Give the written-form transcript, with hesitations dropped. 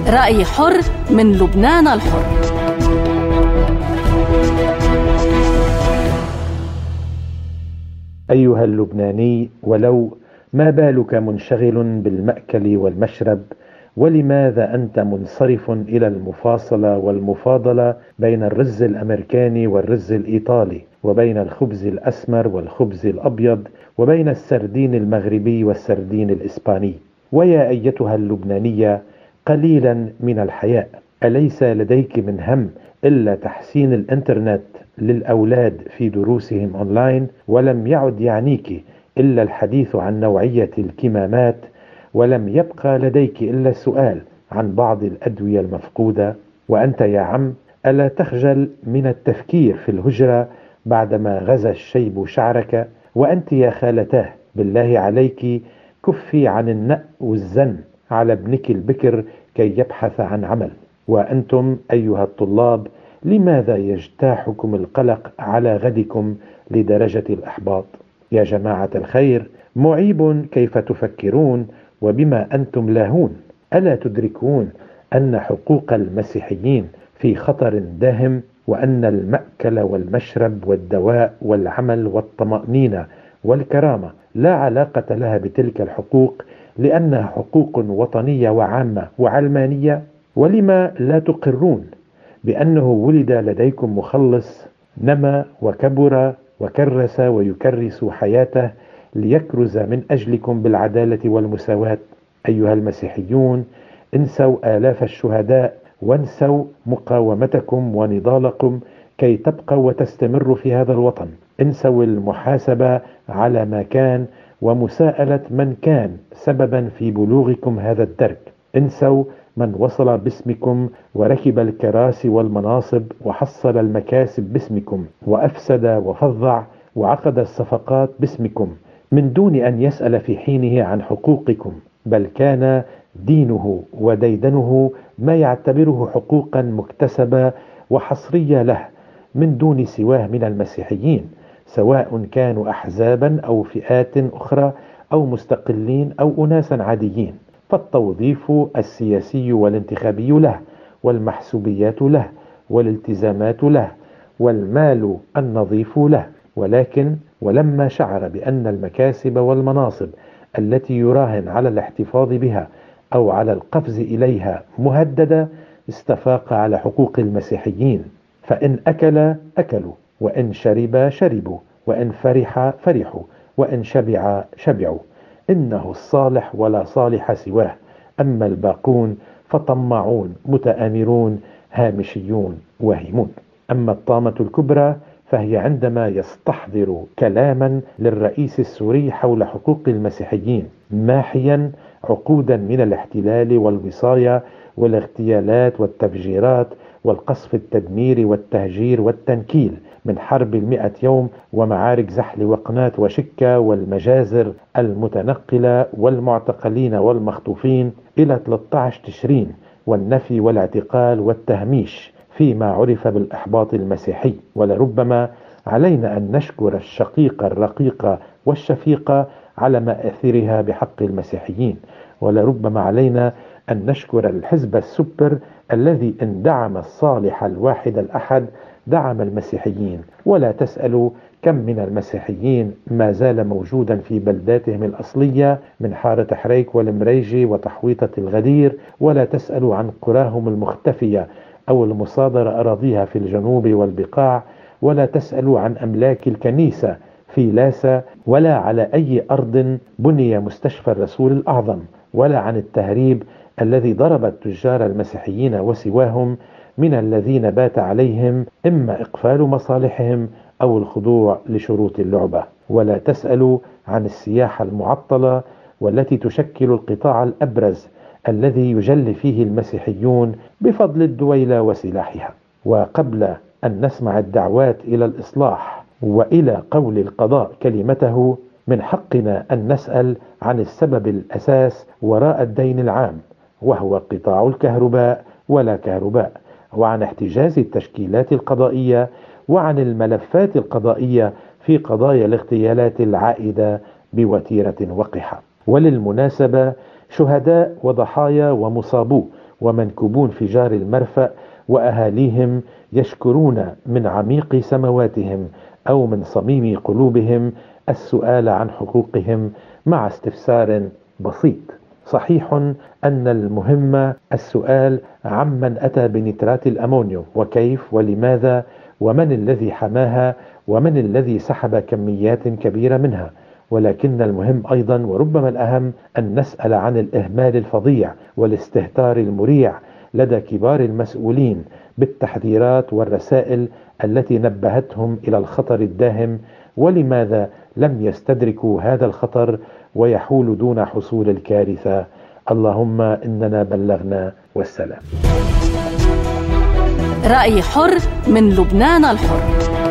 رأي حر من لبنان الحر. أيها اللبناني، ولو ما بالك منشغل بالمأكل والمشرب؟ ولماذا أنت منصرف إلى المفاصلة والمفاضلة بين الرز الأمريكاني والرز الإيطالي، وبين الخبز الأسمر والخبز الأبيض، وبين السردين المغربي والسردين الإسباني؟ ويا أيتها اللبنانية، قليلا من الحياء. أليس لديك من هم إلا تحسين الإنترنت للأولاد في دروسهم أونلاين؟ ولم يعد يعنيك إلا الحديث عن نوعية الكمامات؟ ولم يبقى لديك إلا السؤال عن بعض الأدوية المفقودة؟ وأنت يا عم، ألا تخجل من التفكير في الهجرة بعدما غزا الشيب شعرك؟ وأنت يا خالتاه، بالله عليك كفي عن النأ والزن على ابنك البكر كي يبحث عن عمل. وأنتم أيها الطلاب، لماذا يجتاحكم القلق على غدكم لدرجة الإحباط؟ يا جماعة الخير، معيب كيف تفكرون وبما أنتم لاهون. ألا تدركون أن حقوق المسيحيين في خطر داهم، وأن المأكل والمشرب والدواء والعمل والطمأنينة والكرامة لا علاقة لها بتلك الحقوق، لأنها حقوق وطنية وعامة وعلمانية؟ ولما لا تقرون بأنه ولد لديكم مخلص نما وكبر وكرس ويكرس حياته ليكرز من أجلكم بالعدالة والمساواة؟ أيها المسيحيون، انسوا آلاف الشهداء، وانسوا مقاومتكم ونضالكم كي تبقوا وتستمروا في هذا الوطن. انسوا المحاسبة على ما كان ومساءلة من كان سببا في بلوغكم هذا الدرك. انسوا من وصل باسمكم وركب الكراسي والمناصب وحصل المكاسب باسمكم وأفسد وفظع وعقد الصفقات باسمكم من دون أن يسأل في حينه عن حقوقكم، بل كان دينه وديدنه ما يعتبره حقوقا مكتسبة وحصرية له من دون سواه من المسيحيين، سواء كانوا أحزابا أو فئات أخرى أو مستقلين أو أناسا عاديين. فالتوظيف السياسي والانتخابي له، والمحسوبيات له، والالتزامات له، والمال النظيف له. ولكن ولما شعر بأن المكاسب والمناصب التي يراهن على الاحتفاظ بها أو على القفز إليها مهددة، استفاق على حقوق المسيحيين. فإن أكل أكلوا، وإن شرب شربوا، وإن فرح فرحوا، وإن شبع شبعوا. إنه الصالح ولا صالح سواه، أما الباقون فطماعون متآمرون هامشيون واهمون. أما الطامة الكبرى فهي عندما يستحضر كلاما للرئيس السوري حول حقوق المسيحيين، ماحيا عقودا من الاحتلال والوصاية والاغتيالات والتفجيرات والقصف التدمير والتهجير والتنكيل، من حرب 100 يوم ومعارك زحل وقنات وشكة والمجازر المتنقلة والمعتقلين والمخطوفين إلى 13 تشرين والنفي والاعتقال والتهميش فيما عرف بالإحباط المسيحي. ولربما علينا أن نشكر الشقيقة الرقيقة والشفيقة على مآثرها بحق المسيحيين. ولربما علينا أن نشكر الحزب السوبر الذي إن دعم الصالح الواحد الأحد دعم المسيحيين. ولا تسألوا كم من المسيحيين ما زال موجودا في بلداتهم الأصلية من حارة حريك والمريجي وتحويطة الغدير، ولا تسألوا عن قراهم المختفية أو المصادرة أراضيها في الجنوب والبقاع، ولا تسألوا عن أملاك الكنيسة في لاسا، ولا على أي أرض بني مستشفى الرسول الأعظم، ولا عن التهريب الذي ضرب التجار المسيحيين وسواهم من الذين بات عليهم إما إقفال مصالحهم أو الخضوع لشروط اللعبة. ولا تسألوا عن السياحة المعطلة والتي تشكل القطاع الأبرز الذي يجل فيه المسيحيون بفضل الدويلة وسلاحها. وقبل أن نسمع الدعوات إلى الإصلاح وإلى قول القضاء كلمته، من حقنا أن نسأل عن السبب الأساس وراء الدين العام، وهو قطاع الكهرباء ولا كهرباء، وعن احتجاز التشكيلات القضائية، وعن الملفات القضائية في قضايا الاغتيالات العائدة بوتيرة وقحة. وللمناسبة، شهداء وضحايا ومصابو ومنكوبو انفجار المرفأ وأهاليهم يشكرون من عميق سمواتهم أو من صميم قلوبهم السؤال عن حقوقهم مع استفسار بسيط. صحيح أن المهم السؤال عمن أتى بنترات الأمونيوم وكيف ولماذا ومن الذي حماها ومن الذي سحب كميات كبيرة منها، ولكن المهم أيضا وربما الأهم أن نسأل عن الإهمال الفظيع والاستهتار المريع لدى كبار المسؤولين بالتحذيرات والرسائل التي نبهتهم إلى الخطر الداهم، ولماذا لم يستدركوا هذا الخطر ويحول دون حصول الكارثة. اللهم إننا بلغنا والسلام. رأي حر من لبنان الحر.